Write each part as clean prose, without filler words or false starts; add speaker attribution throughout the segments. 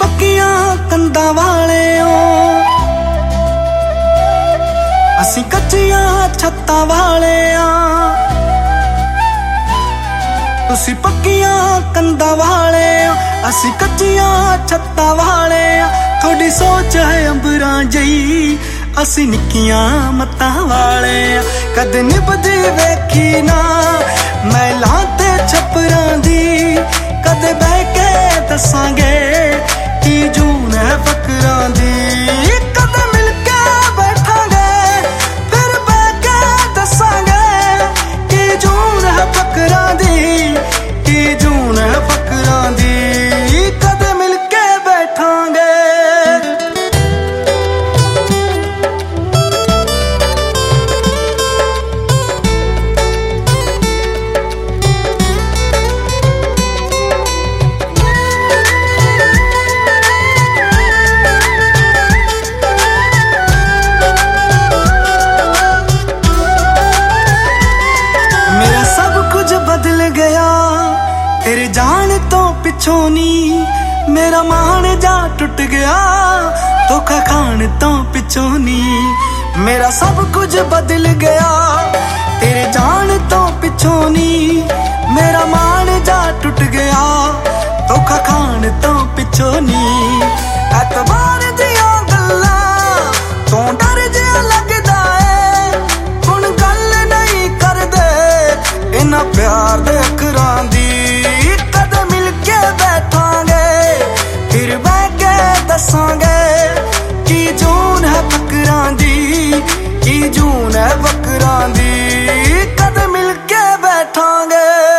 Speaker 1: पक्कियां कंधां वाले हो, असीं कच्चियां छत्तां वाले आ। तुसीं पक्कियां कंधां वाले हो, असीं कच्चियां छत्तां वाले आ। थोड़ी सोच है अंबरां जई, असीं निक्कियां मत्तां वाले आ। कदे निभदी वेखी ना मैलां ते छपरां दी, कदे बह के दसांगे की जून है फकरां दी। कदे मिल के बैठांगे फिर बह के दसांगे की जून है फकरां दी, की जून है फकरां दी। कदे मिल के बैठांगे। बदल गया तेरे जान तो पिछों नी, मेरा मान जा टुट गया धोखा खान तो पिछों नी। मेरा सब कुछ बदल गया तेरे जान तो पिछों नी, मेरा मान जा टुट गया धोखा खान तो पिछों नी। एतबार दिया गल्लां तो डर जिहा लगदा है, हुण गल नहीं करदे इन्हां प्यार दे अखरां दी। कदे मिल के बैठांगे फिर बह के दसांगे की जून है फकरां दी, की जून है फकरां दी। कदे मिल के बैठांगे।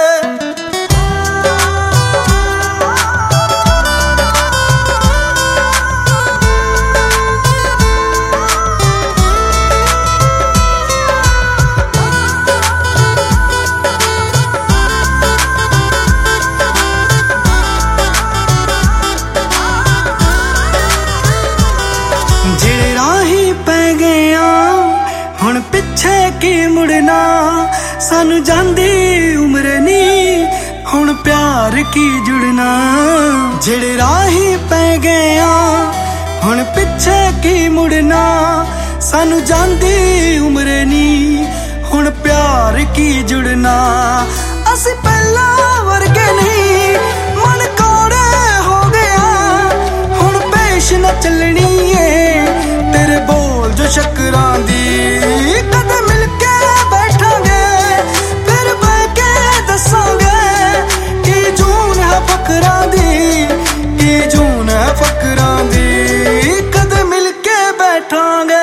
Speaker 1: जेड़े राही पै गया हुण पिछे की मुड़ना, सानू जांदी उम्र नी हुण प्यार की जुड़ना। जेड़े राही पै गया हुण पिछे की मुड़ना, सानू जांदी उम्र नी हुण प्यार की जुड़ना। असीं पहला वर्गे नहीं मन कौड़े हो गया, हुण पेश न चलनी तेरे बोल जो शक्करां दी। कदे मिल के बैठांगे फिर बह के दसांगे की जून है फकरां दी, की जून है फकरां दी। कदे मिल के बैठांगे।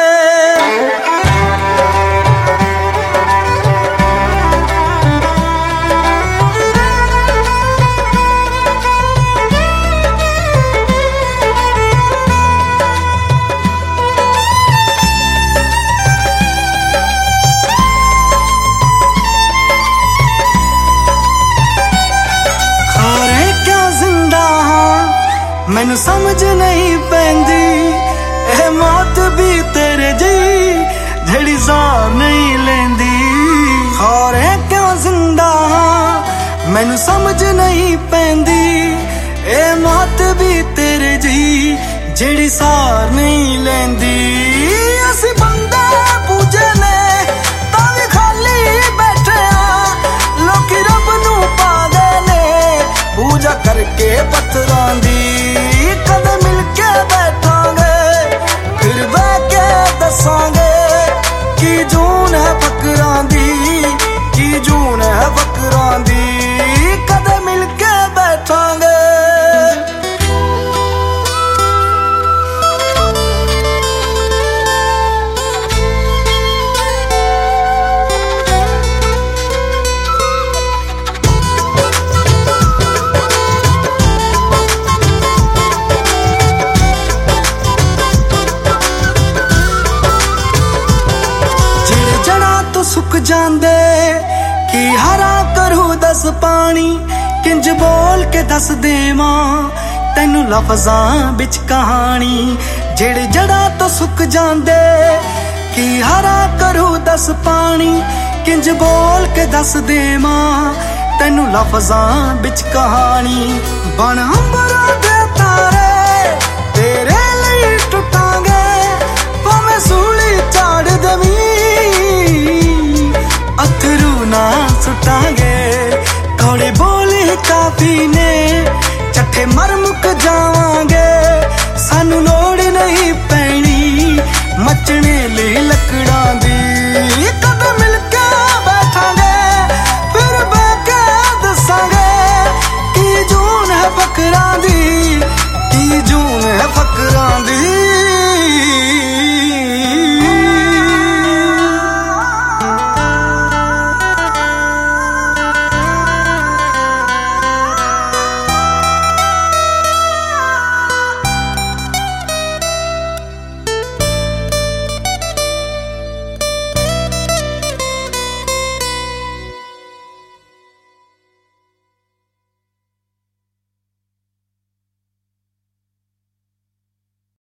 Speaker 1: मैनू समझ नहीं पैंदी ए मौत भी तेरे जी, जेड़ी ज़ार नहीं लेंदी। खौरे क्यों जिंदा हां मैनू समझ नहीं पैंदी ए मौत भी तेरे जी, जेड़ी सार नहीं लेंदी। असीं बंदे पूजे ने तां वी खाली बैठे आ, लोकी रब नू पा गए ने पूजा करके पत्थरां दी। कदे मिल के बैठांगे फिर बह के दसांगे की जून है फकरां दी, की जून है फकरां दी। कदे मिल के बैठांगे। सुक जांदे की हरा करूं दस पानी, किंज बोल के दस देवां तैनू लफ्जां बिच कहानी। जेड़े जड़ा तो सुक जांदे की हरा करूं दस पानी, किंज बोल के दस देवां तैनू लफ्जां बिच कहानी। बन अंबरां दे तारे